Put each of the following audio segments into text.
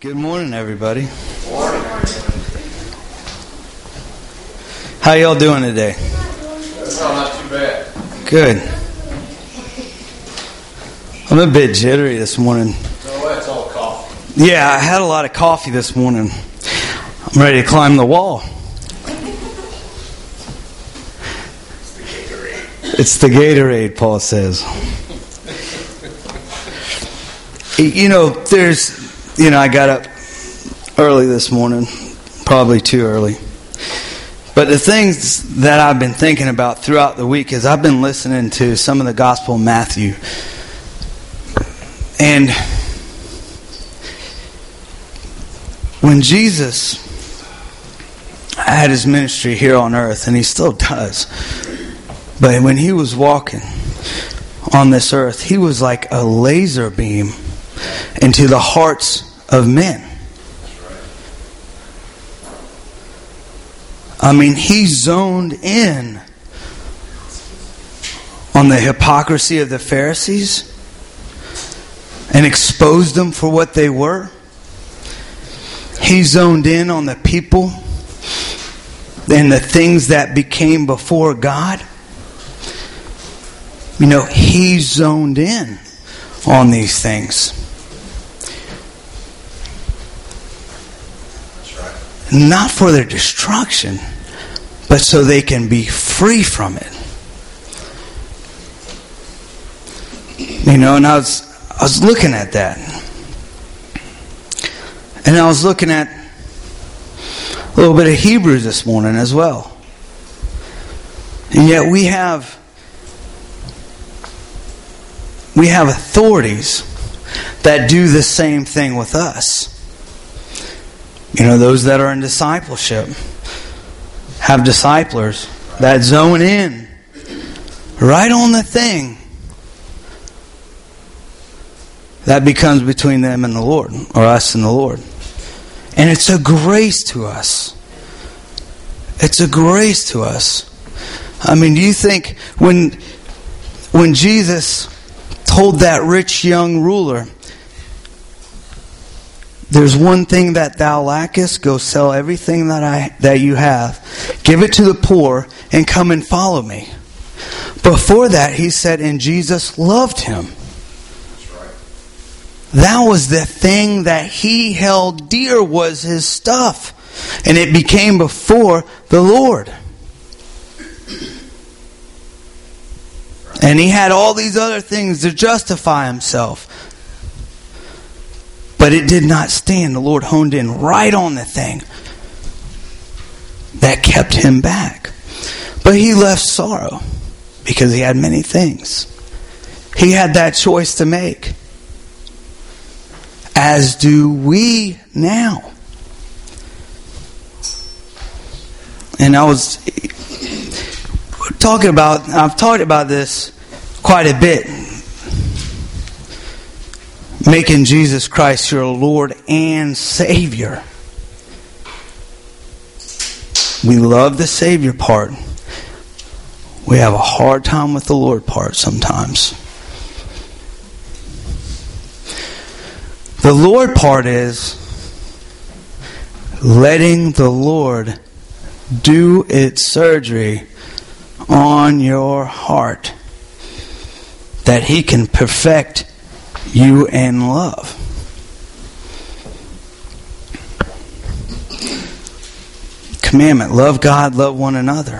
Good morning, everybody. How y'all doing today? Not too bad. Good. I'm a bit jittery this morning. No, that's all coffee. Yeah, I had a lot of coffee this morning. I'm ready to climb the wall. It's the Gatorade, Paul says. I got up early this morning, probably too early. But the things that I've been thinking about throughout the week is I've been listening to some of the Gospel of Matthew. And when Jesus had his ministry here on earth, and he still does, but when he was walking on this earth, he was like a laser beam into the hearts of men. I mean, he zoned in on the hypocrisy of the Pharisees and exposed them for what they were. He zoned in on the people and the things that became before God. He zoned in on these things. Not for their destruction, but so they can be free from it. And I was looking at that. And I was looking at a little bit of Hebrews this morning as well. And yet we have authorities that do the same thing with us. Those that are in discipleship have disciplers that zone in right on the thing that becomes between them and the Lord, or us and the Lord. And it's a grace to us. It's a grace to us. I mean, do you think when Jesus told that rich young ruler, "There's one thing that thou lackest, go sell everything that you have, give it to the poor, and come and follow me." Before that, he said, and Jesus loved him. That's right. That was the thing that he held dear, was his stuff. And it became before the Lord. And he had all these other things to justify himself. But it did not stand. The Lord honed in right on the thing that kept him back. But he left sorrow because he had many things. He had that choice to make. As do we now. And I've talked about this quite a bit. Making Jesus Christ your Lord and Savior. We love the Savior part. We have a hard time with the Lord part sometimes. The Lord part is letting the Lord do its surgery on your heart, that He can perfect you in love. Commandment: love God, love one another.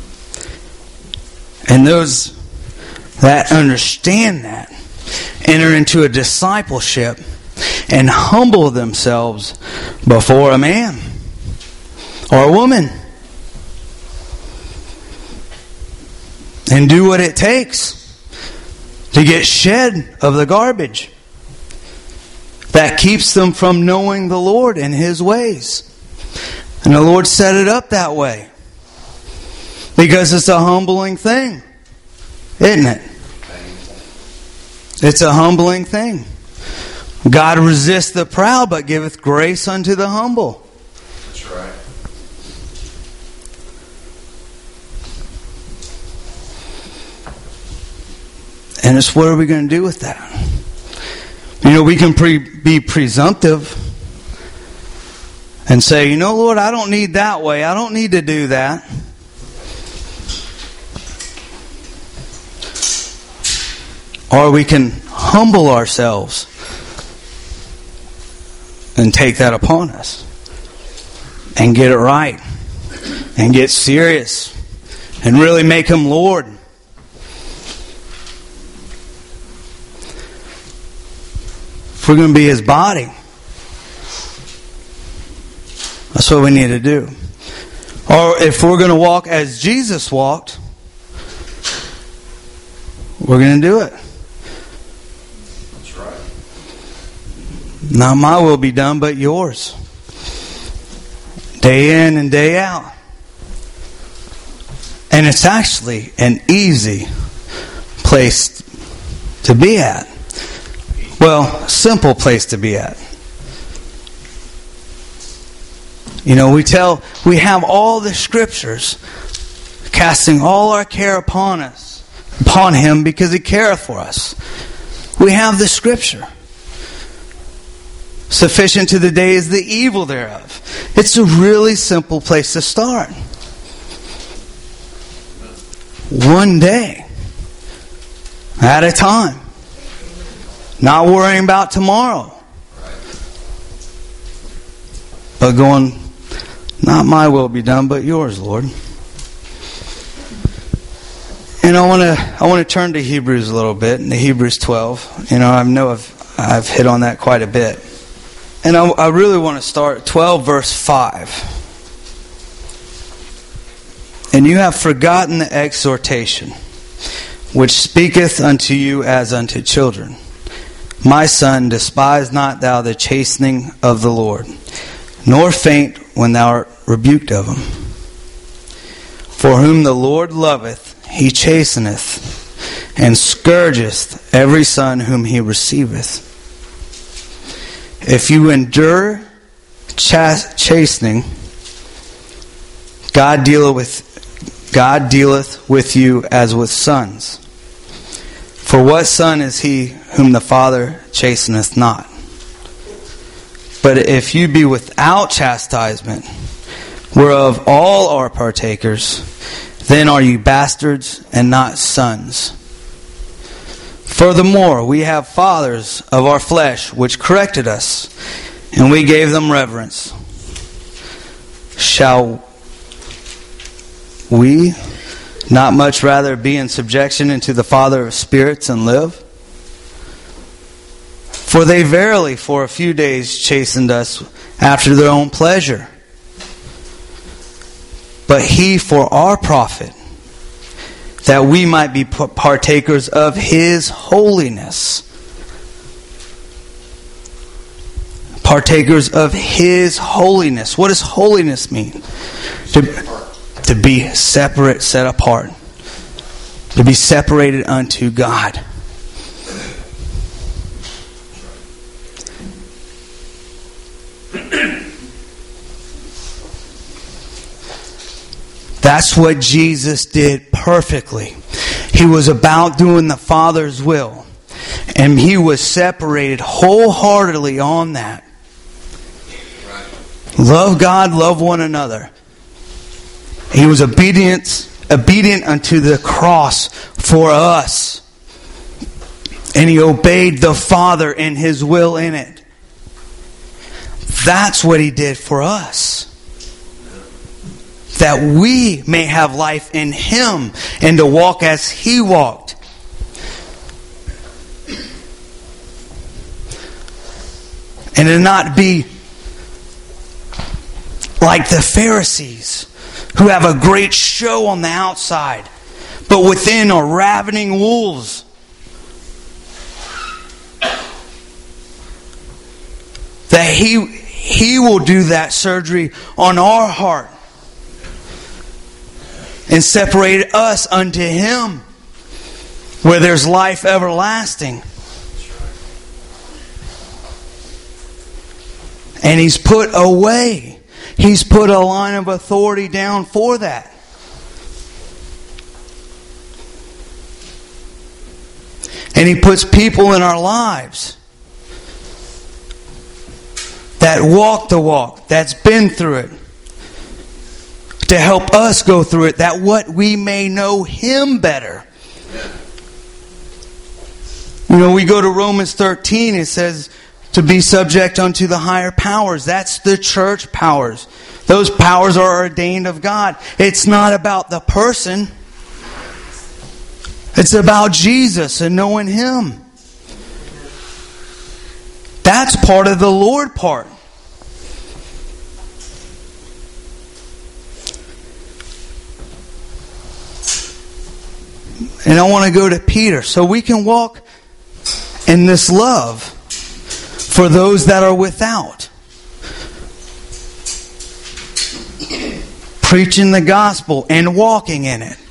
And those that understand that enter into a discipleship and humble themselves before a man or a woman and do what it takes to get shed of the garbage that keeps them from knowing the Lord and His ways. And the Lord set it up that way because it's a humbling thing, isn't it? It's a humbling thing. God resists the proud, but giveth grace unto the humble. That's right. And it's what are we going to do with that? We can be presumptive and say, you know, Lord, I don't need that way. I don't need to do that. Or we can humble ourselves and take that upon us and get it right and get serious and really make Him Lord. If we're going to be His body, that's what we need to do. Or if we're going to walk as Jesus walked, we're going to do it. That's right. Not my will be done, but yours. Day in and day out. And it's actually an easy place to be at. Well, simple place to be at. You know, we have all the scriptures, casting all our care upon Him, because He careth for us. We have the scripture. Sufficient to the day is the evil thereof. It's a really simple place to start. One day at a time. Not worrying about tomorrow. But going, not my will be done, but yours, Lord. And I want to turn to Hebrews a little bit, into Hebrews 12. You know, I know I've hit on that quite a bit. And I really want to start 12 verse 5. And you have forgotten the exhortation, which speaketh unto you as unto children. My son, despise not thou the chastening of the Lord, nor faint when thou art rebuked of Him. For whom the Lord loveth, He chasteneth, and scourgeth every son whom He receiveth. If you endure chastening, God dealeth with you as with sons. For what son is he whom the Father chasteneth not? But if you be without chastisement, whereof all are partakers, then are you bastards and not sons. Furthermore, we have fathers of our flesh which corrected us, and we gave them reverence. Shall we not much rather be in subjection unto the Father of spirits and live? For they verily for a few days chastened us after their own pleasure. But He for our profit, that we might be partakers of His holiness. Partakers of His holiness. What does holiness mean? To be separate, set apart. To be separated unto God. That's what Jesus did perfectly. He was about doing the Father's will. And He was separated wholeheartedly on that. Love God, love one another. He was obedient unto the cross for us. And He obeyed the Father and His will in it. That's what He did for us. That we may have life in Him and to walk as He walked. And to not be like the Pharisees, who have a great show on the outside, but within are ravening wolves. That He will do that surgery on our heart and separate us unto Him, where there's life everlasting. And He's put away. He's put a line of authority down for that. And He puts people in our lives that walked the walk, that's been through it, to help us go through it, that what we may know Him better. You know, we go to Romans 13, it says to be subject unto the higher powers. That's the church powers. Those powers are ordained of God. It's not about the person. It's about Jesus and knowing Him. That's part of the Lord part. And I want to go to Peter. So we can walk in this love for those that are without. Preaching the gospel and walking in it.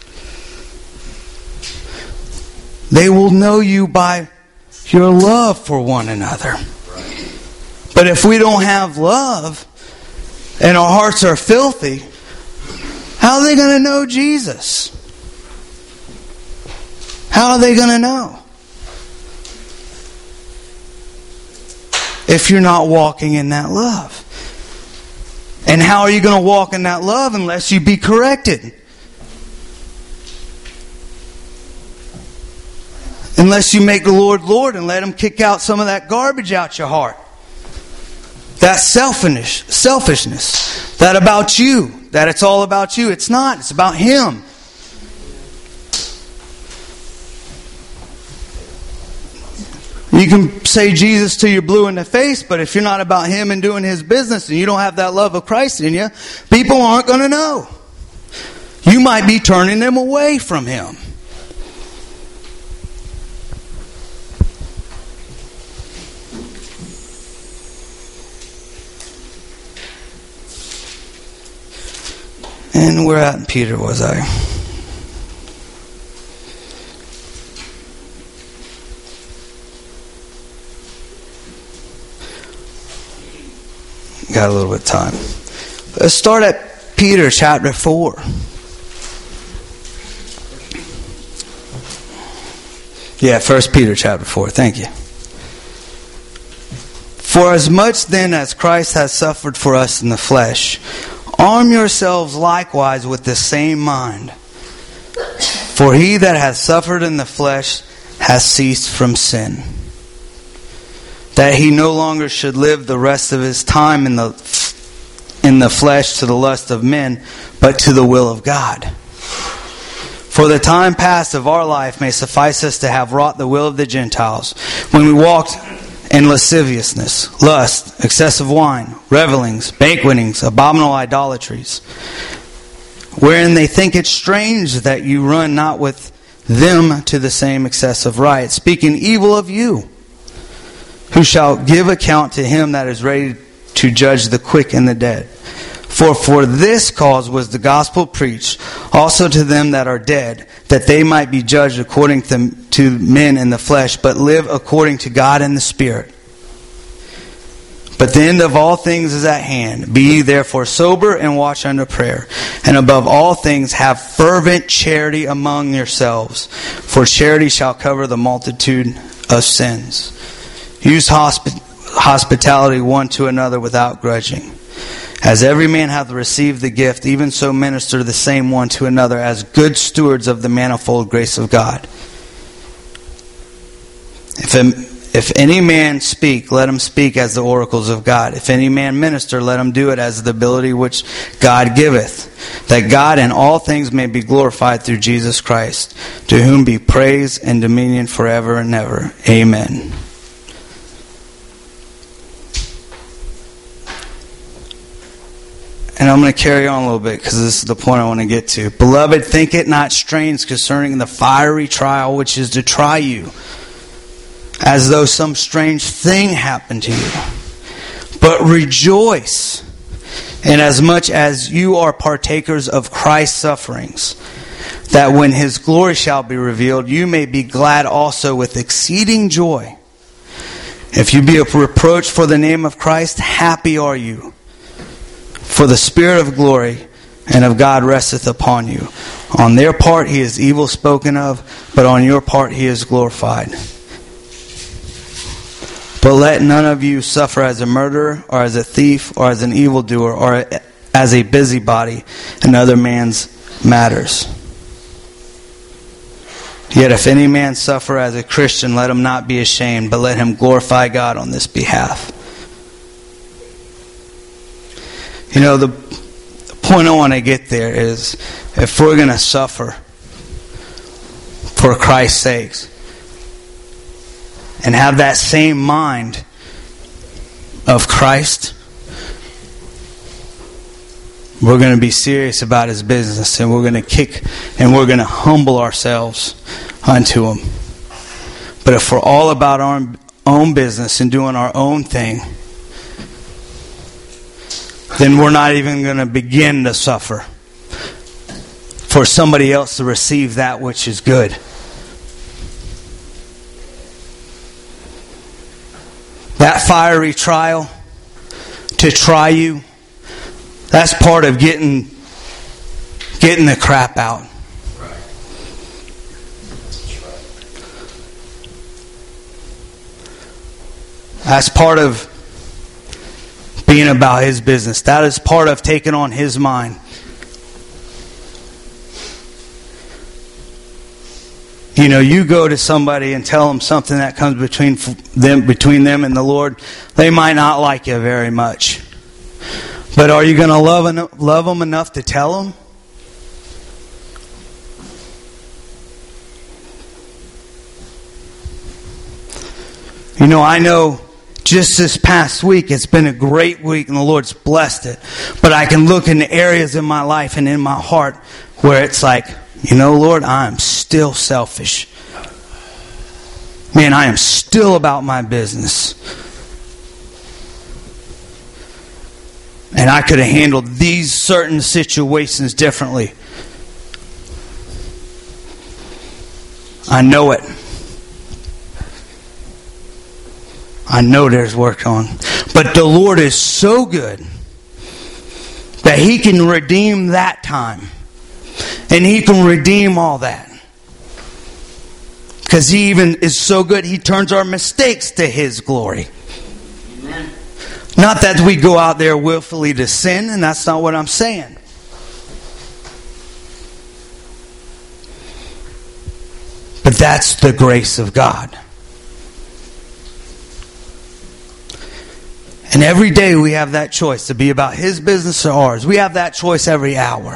They will know you by your love for one another. But if we don't have love and our hearts are filthy, how are they going to know Jesus? How are they going to know? If you're not walking in that love. And how are you going to walk in that love unless you be corrected? Unless you make the Lord Lord and let Him kick out some of that garbage out your heart. That selfishness. That about you. That it's all about you. It's not. It's about Him. You can say Jesus till you're blue in the face, but if you're not about Him and doing His business and you don't have that love of Christ in you, people aren't going to know. You might be turning them away from Him. And where at Peter was I? Got a little bit of time. Let's start at Peter chapter 4. Yeah, 1 Peter chapter 4. Thank you. For as much then as Christ has suffered for us in the flesh, arm yourselves likewise with the same mind. For he that has suffered in the flesh has ceased from sin, that he no longer should live the rest of his time in the flesh to the lust of men, but to the will of God. For the time past of our life may suffice us to have wrought the will of the Gentiles, when we walked in lasciviousness, lust, excessive wine, revellings, banquetings, abominable idolatries, wherein they think it strange that you run not with them to the same excessive riot, speaking evil of you, who shall give account to Him that is ready to judge the quick and the dead. For this cause was the gospel preached also to them that are dead, that they might be judged according to men in the flesh, but live according to God in the Spirit. But the end of all things is at hand. Be ye therefore sober and watch under prayer. And above all things have fervent charity among yourselves, for charity shall cover the multitude of sins. Use hospitality one to another without grudging. As every man hath received the gift, even so minister the same one to another as good stewards of the manifold grace of God. If any man speak, let him speak as the oracles of God. If any man minister, let him do it as the ability which God giveth, that God in all things may be glorified through Jesus Christ, to whom be praise and dominion forever and ever. Amen. And I'm going to carry on a little bit because this is the point I want to get to. Beloved, think it not strange concerning the fiery trial which is to try you, as though some strange thing happened to you. But rejoice, inasmuch as you are partakers of Christ's sufferings, that when His glory shall be revealed, you may be glad also with exceeding joy. If you be a reproach for the name of Christ, happy are you. For the Spirit of glory and of God resteth upon you. On their part He is evil spoken of, but on your part He is glorified. But let none of you suffer as a murderer, or as a thief, or as an evildoer, or as a busybody in other man's matters. Yet if any man suffer as a Christian, let him not be ashamed, but let him glorify God on this behalf. You know, the point I want to get there is, if we're going to suffer for Christ's sakes and have that same mind of Christ, we're going to be serious about His business, and we're going to kick and we're going to humble ourselves unto Him. But if we're all about our own business and doing our own thing, then we're not even going to begin to suffer for somebody else to receive that which is good. That fiery trial to try you, that's part of getting the crap out. That's part of being about His business. That is part of taking on His mind. You know, you go to somebody and tell them something that comes between them and the Lord, they might not like you very much. But are you going to love them enough to tell them? You know, I know just this past week, it's been a great week and the Lord's blessed it. But I can look in the areas in my life and in my heart where it's like, you know, Lord, I am still selfish. Man, I am still about my business. And I could have handled these certain situations differently. I know it. I know there's work on. But the Lord is so good that He can redeem that time. And He can redeem all that. Because He even is so good, He turns our mistakes to His glory. Amen. Not that we go out there willfully to sin, and that's not what I'm saying. But that's the grace of God. And every day we have that choice to be about His business or ours. We have that choice every hour.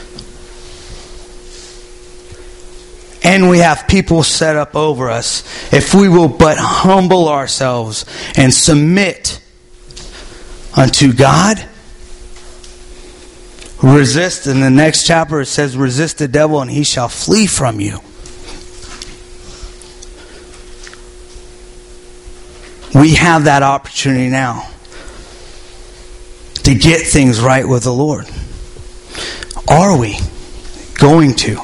And we have people set up over us. If we will but humble ourselves and submit unto God, resist. In the next chapter it says, resist the devil and he shall flee from you. We have that opportunity now to get things right with the Lord. Are we going to?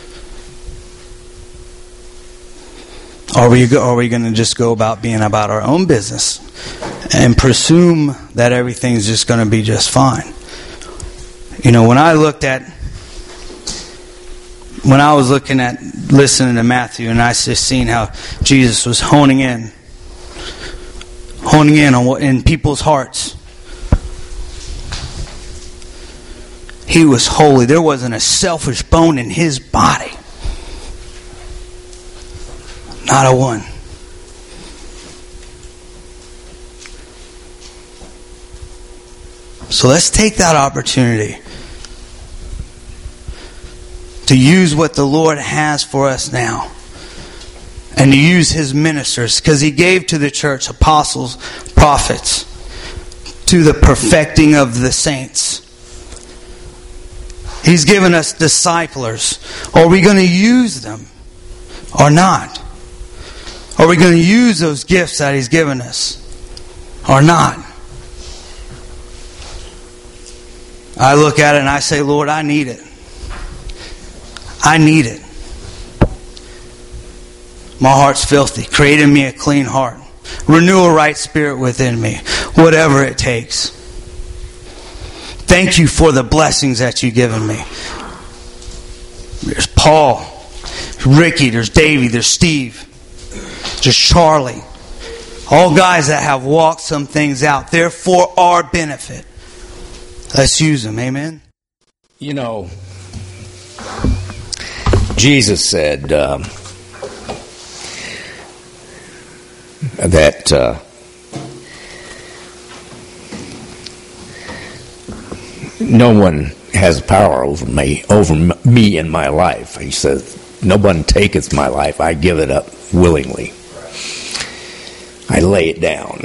Are we going to just go about being about our own business and presume that everything's just going to be just fine? You know, when I was looking at listening to Matthew, and I just seen how Jesus was honing in on what in people's hearts. He was holy. There wasn't a selfish bone in His body. Not a one. So let's take that opportunity to use what the Lord has for us now. And to use His ministers. Because He gave to the church apostles, prophets. To the perfecting of the saints. He's given us disciplers. Are we going to use them or not? Are we going to use those gifts that He's given us or not? I look at it and I say, Lord, I need it. I need it. My heart's filthy. Create in me a clean heart. Renew a right spirit within me. Whatever it takes. Thank you for the blessings that you've given me. There's Paul, Ricky, there's Davey, there's Steve, there's Charlie. All guys that have walked some things out. They're for our benefit. Let's use them. Amen? You know, Jesus said that no one has power over me in my life. He says, no one taketh my life. I give it up willingly. I lay it down.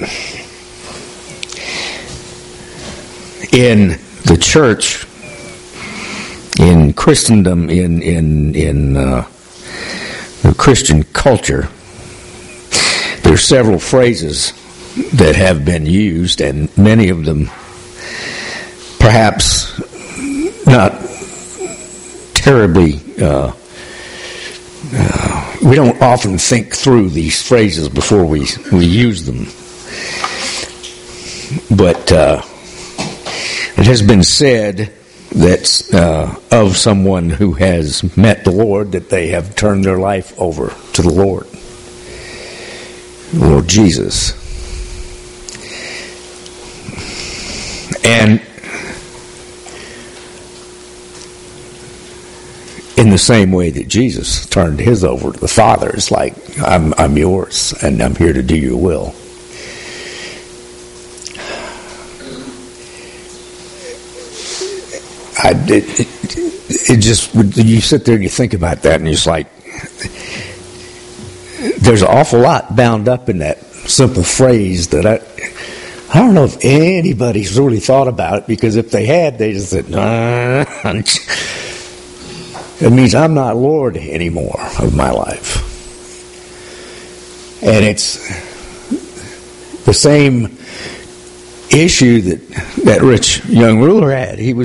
In the church, in Christendom, in the Christian culture, there are several phrases that have been used, and many of them perhaps not terribly. We don't often think through these phrases before we use them. But it has been said that of someone who has met the Lord that they have turned their life over to the Lord Jesus. And in the same way that Jesus turned his over to the Father, it's like, I'm yours, and I'm here to do your will. It just, you sit there and you think about that, and it's like, there's an awful lot bound up in that simple phrase that I don't know if anybody's really thought about it, because if they had, they just said, nah. It means I'm not Lord anymore of my life. And it's the same issue that rich young ruler had. He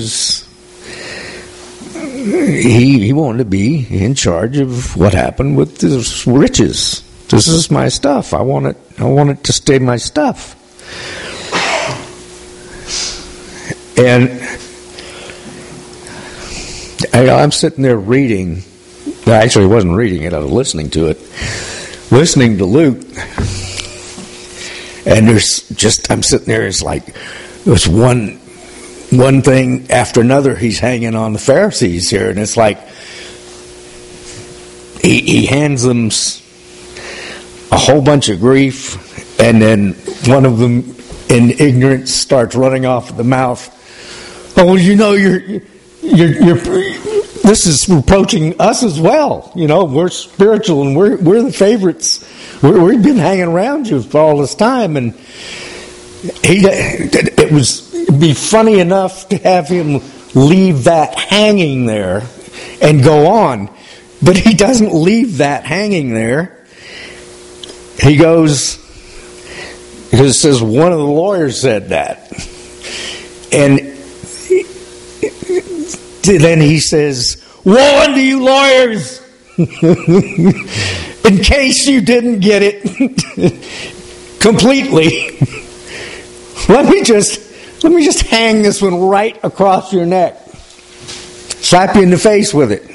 wanted to be in charge of what happened with his riches. This is my stuff. I want it to stay my stuff. And I'm sitting there reading. I actually wasn't reading it. I was listening to it. Listening to Luke. And I'm sitting there. It's like there's one thing after another. He's hanging on the Pharisees here, and it's like he hands them a whole bunch of grief, and then one of them, in ignorance, starts running off at the mouth. Oh, you know, you're this is reproaching us as well. You know, we're spiritual and we're the favorites. We've been hanging around you for all this time, and it'd be funny enough to have him leave that hanging there and go on, but he doesn't leave that hanging there. He goes, because it says one of the lawyers said that, and then he says, "Woe unto you lawyers!" In case you didn't get it completely, let me just hang this one right across your neck, slap you in the face with it,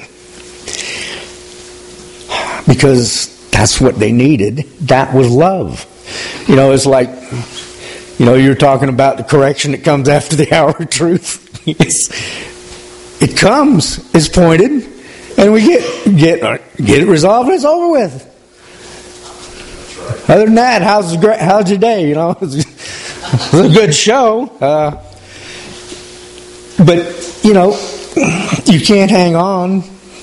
because that's what they needed. That was love. You know, it's like, you know, you're talking about the correction that comes after the hour of truth. It comes, it's pointed, and we get it resolved, and it's over with. Other than that, how's your day? You know, it's a good show, but you know, you can't hang on.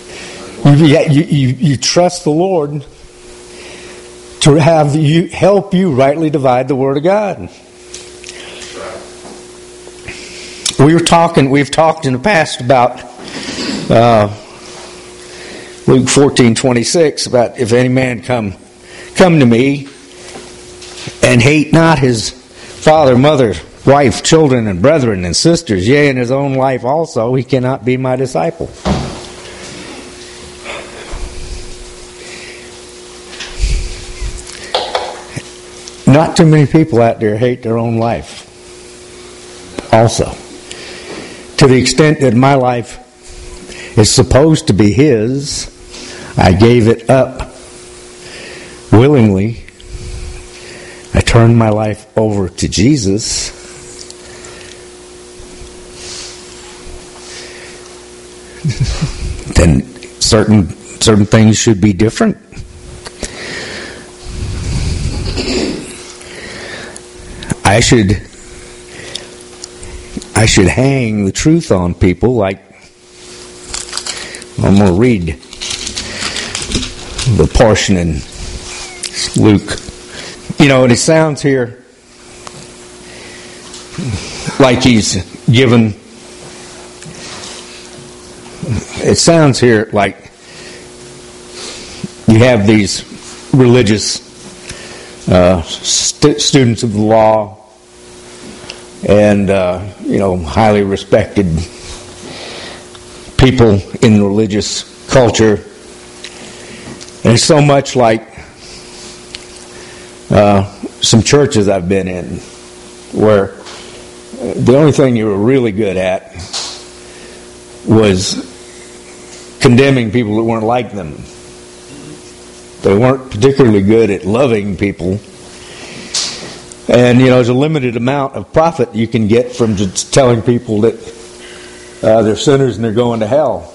You trust the Lord to have you help you rightly divide the Word of God. We've talked in the past about Luke 14:26, about if any man come to me and hate not his father, mother, wife, children, and brethren and sisters, yea, and his own life also, he cannot be my disciple. Not too many people out there hate their own life also. To the extent that my life is supposed to be his, I gave it up willingly. I turn my life over to Jesus, then certain things should be different. I should hang the truth on people. Like, I'm going to read the portion in Luke. And it sounds here like he's given. It sounds here like you have these religious students of the law and highly respected people in the religious culture, and it's so much like some churches I've been in, where the only thing you were really good at was condemning people that weren't like them. They weren't particularly good at loving people. And, there's a limited amount of profit you can get from just telling people that they're sinners and they're going to hell.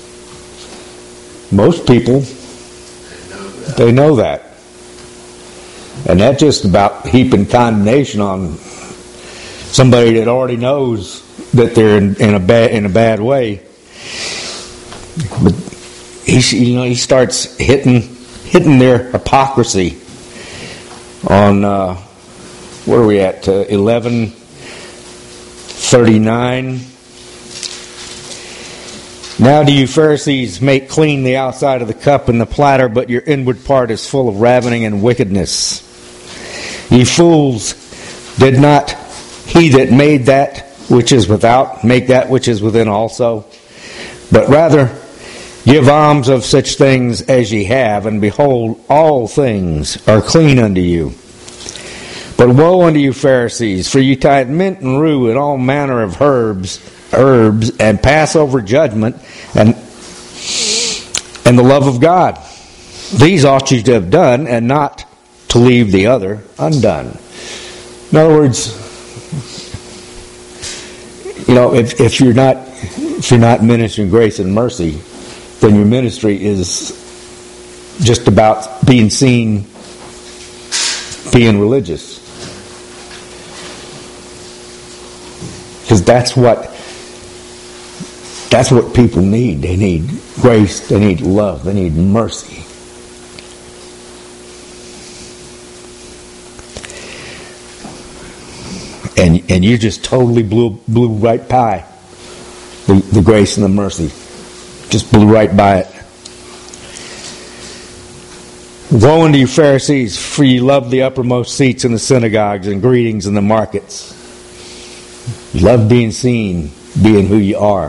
Most people, they know that. And that's just about heaping condemnation on somebody that already knows that they're in a bad way. But he starts hitting their hypocrisy on where are we at? 11:39. Now do you Pharisees make clean the outside of the cup and the platter, but your inward part is full of ravening and wickedness. Ye fools, did not he that made that which is without make that which is within also? But rather give alms of such things as ye have, and behold, all things are clean unto you. But woe unto you, Pharisees, for ye tithe mint and rue and all manner of herbs, and pass over judgment and the love of God. These ought you to have done, and not to leave the other undone. In other words, if you're not ministering grace and mercy, then your ministry is just about being seen, being religious. Because that's what people need. They need grace, they need love, they need mercy. And you just totally blew right by the grace and the mercy. Just blew right by it. Woe unto you, Pharisees, for ye love the uppermost seats in the synagogues and greetings in the markets. You love being seen, being who you are.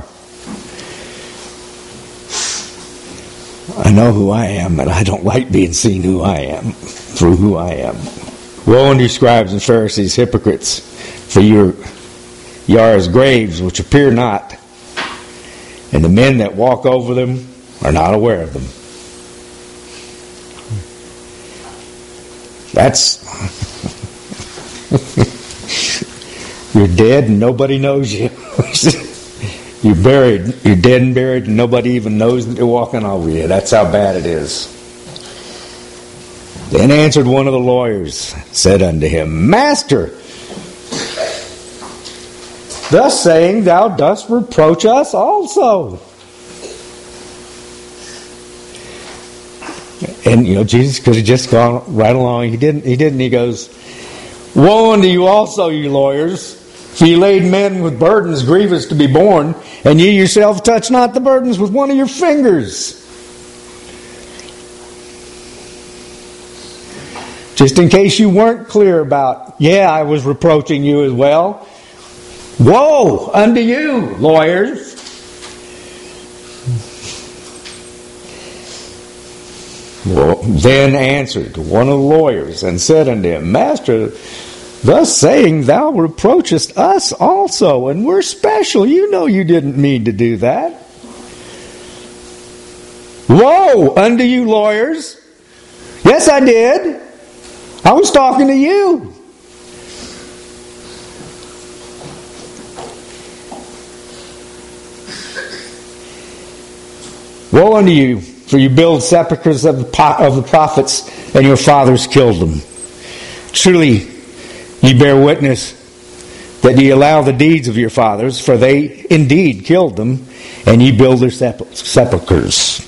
I know who I am, and I don't like being seen who I am, for who I am. Woe unto you, scribes and Pharisees, hypocrites, for you are as graves which appear not, and the men that walk over them are not aware of them. That's you're dead and nobody knows you. You're buried. You're dead and buried, and nobody even knows that they're walking over you. That's how bad it is. Then answered one of the lawyers, said unto him, Master, thus saying, thou dost reproach us also. And Jesus could have just gone right along. He didn't. He goes, woe unto you also, you lawyers, for ye laid men with burdens grievous to be borne, and ye yourself touch not the burdens with one of your fingers. Just in case you weren't clear about, I was reproaching you as well. Woe unto you, lawyers. Well, then answered one of the lawyers and said unto him, Master, thus saying, thou reproachest us also, and we're special. You know you didn't mean to do that. Woe unto you, lawyers. Yes, I did. I was talking to you. Woe unto you, for you build sepulchres of the prophets, and your fathers killed them. Truly, ye bear witness that ye allow the deeds of your fathers, for they indeed killed them, and ye build their sepulchres.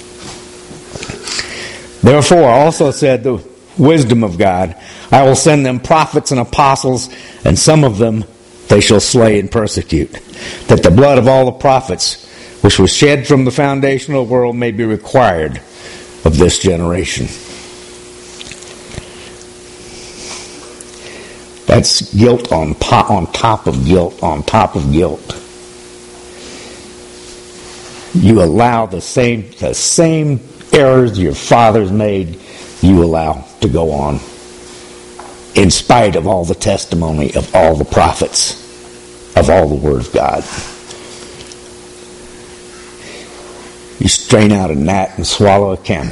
Therefore also said the wisdom of God, I will send them prophets and apostles, and some of them they shall slay and persecute, that the blood of all the prophets which was shed from the foundation of the world may be required of this generation. That's guilt on top of guilt on top of guilt. You allow the same errors your fathers made, you allow to go on, in spite of all the testimony of all the prophets, of all the Word of God. You strain out a gnat and swallow a camel.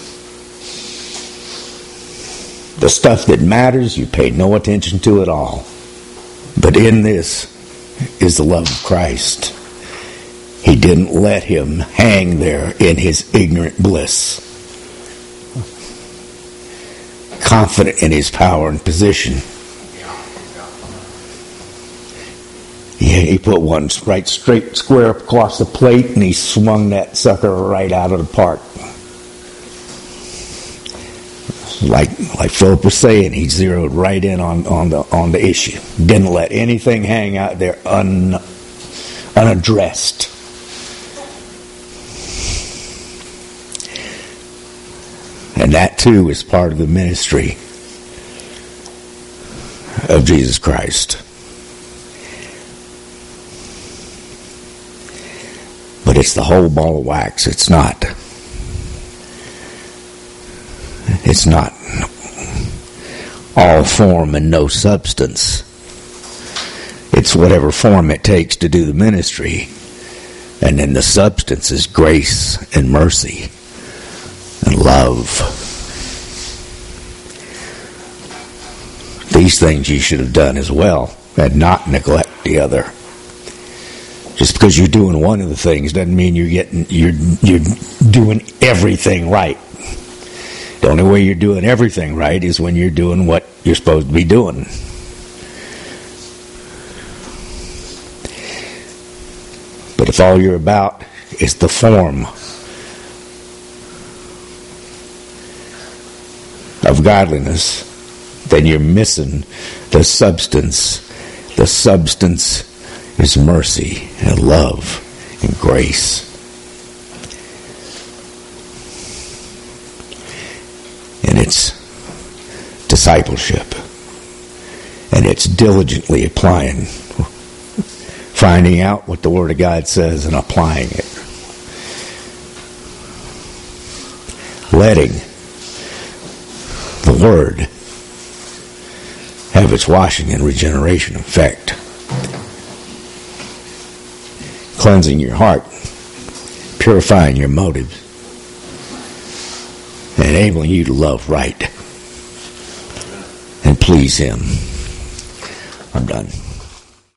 The stuff that matters, you pay no attention to at all. But in this is the love of Christ. He didn't let him hang there in his ignorant bliss, confident in his power and position. He put one right straight square across the plate, and he swung that sucker right out of the park. Like Philip was saying, he zeroed right in on the issue. Didn't let anything hang out there unaddressed. And that too is part of the ministry of Jesus Christ. But it's the whole ball of wax. It's not all form and no substance. It's whatever form it takes to do the ministry. And then the substance is grace and mercy and love. These things you should have done as well, and not neglect the other. Just because you're doing one of the things doesn't mean you're doing everything right. The only way you're doing everything right is when you're doing what you're supposed to be doing. But if all you're about is the form of godliness, then you're missing the substance. The substance is mercy and love and grace. And it's discipleship. And it's diligently applying, finding out what the Word of God says and applying it. Letting the Word have its washing and regeneration effect. Cleansing your heart, purifying your motives, and enabling you to love right and please Him. I'm done.